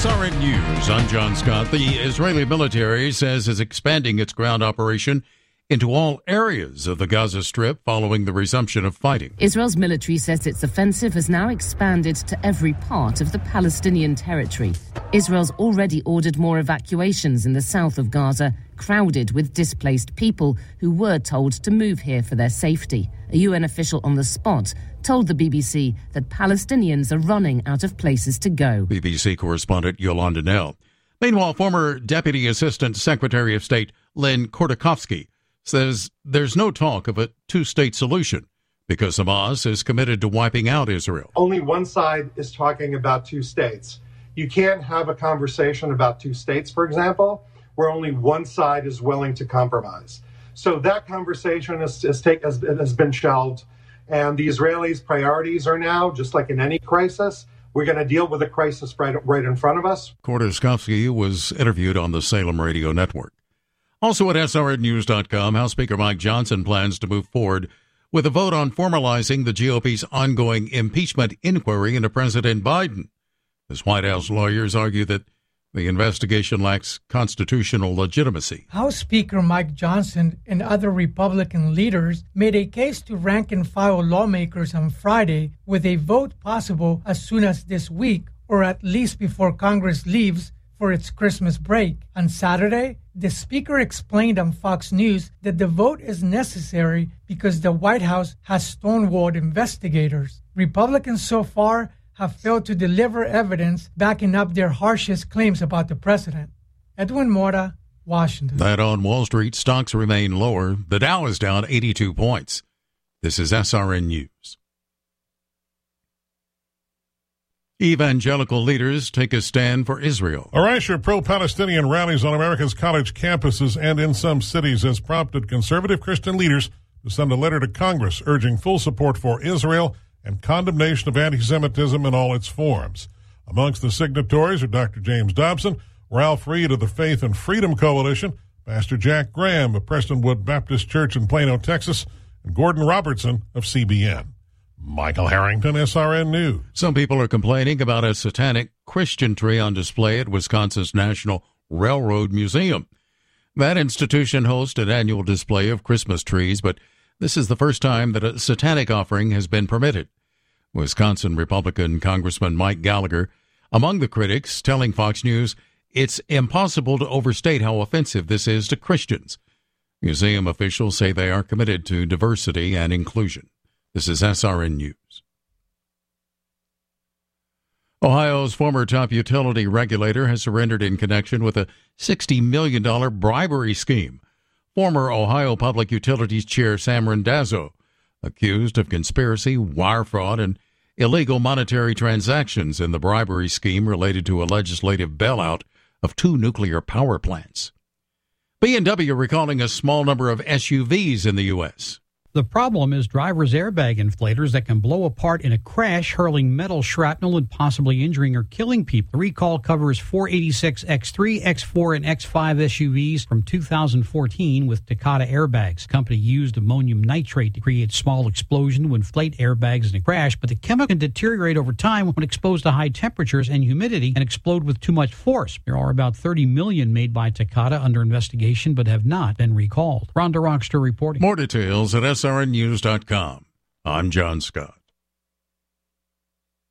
SRN News, I'm John Scott. The Israeli military says it's expanding its ground operation into all areas of the Gaza Strip following the resumption of fighting. Israel's military says its offensive has now expanded to every part of the Palestinian territory. Israel's already ordered more evacuations in the south of Gaza, crowded with displaced people who were told to move here for their safety. A UN official on the spot told the BBC that Palestinians are running out of places to go. BBC correspondent Yolanda Nell. Meanwhile, former Deputy Assistant Secretary of State Len Kordakovsky says there's no talk of a two-state solution because Hamas is committed to wiping out Israel. Only one side is talking about two states. You can't have a conversation about two states, for example, where only one side is willing to compromise. So that conversation has been shelved, and the Israelis' priorities are now, just like in any crisis, we're going to deal with the crisis right in front of us. Kordakovsky was interviewed on the Salem Radio Network. Also at SRNnews.com, House Speaker Mike Johnson plans to move forward with a vote on formalizing the GOP's ongoing impeachment inquiry into President Biden. As White House lawyers argue that the investigation lacks constitutional legitimacy. House Speaker Mike Johnson and other Republican leaders made a case to rank-and-file lawmakers on Friday with a vote possible as soon as this week, or at least before Congress leaves for its Christmas break. On Saturday, the Speaker explained on Fox News that the vote is necessary because the White House has stonewalled investigators. Republicans so far have failed to deliver evidence backing up their harshest claims about the president. Edwin Mora, Washington. That on Wall Street, stocks remain lower. The Dow is down 82 points. This is SRN News. Evangelical leaders take a stand for Israel. A rash of pro-Palestinian rallies on America's college campuses and in some cities has prompted conservative Christian leaders to send a letter to Congress urging full support for Israel and condemnation of anti-Semitism in all its forms. Amongst the signatories are Dr. James Dobson, Ralph Reed of the Faith and Freedom Coalition, Pastor Jack Graham of Prestonwood Baptist Church in Plano, Texas, and Gordon Robertson of CBN. Michael Harrington, SRN News. Some people are complaining about a satanic Christian tree on display at Wisconsin's National Railroad Museum. That institution hosts an annual display of Christmas trees, but this is the first time that a satanic offering has been permitted. Wisconsin Republican Congressman Mike Gallagher, among the critics, telling Fox News it's impossible to overstate how offensive this is to Christians. Museum officials say they are committed to diversity and inclusion. This is SRN News. Ohio's former top utility regulator has surrendered in connection with a $60 million bribery scheme. Former Ohio Public Utilities Chair Sam Randazzo, accused of conspiracy, wire fraud, and illegal monetary transactions in the bribery scheme related to a legislative bailout of 2 nuclear power plants. B&W recalling a small number of SUVs in the U.S. The problem is drivers' airbag inflators that can blow apart in a crash, hurling metal shrapnel and possibly injuring or killing people. The recall covers 486 X3, X4, and X5 SUVs from 2014 with Takata airbags. The company used ammonium nitrate to create small explosion to inflate airbags in a crash, but the chemical can deteriorate over time when exposed to high temperatures and humidity and explode with too much force. There are about 30 million made by Takata under investigation but have not been recalled. Rhonda Rockster reporting. More details at SRNnews.com. I'm John Scott.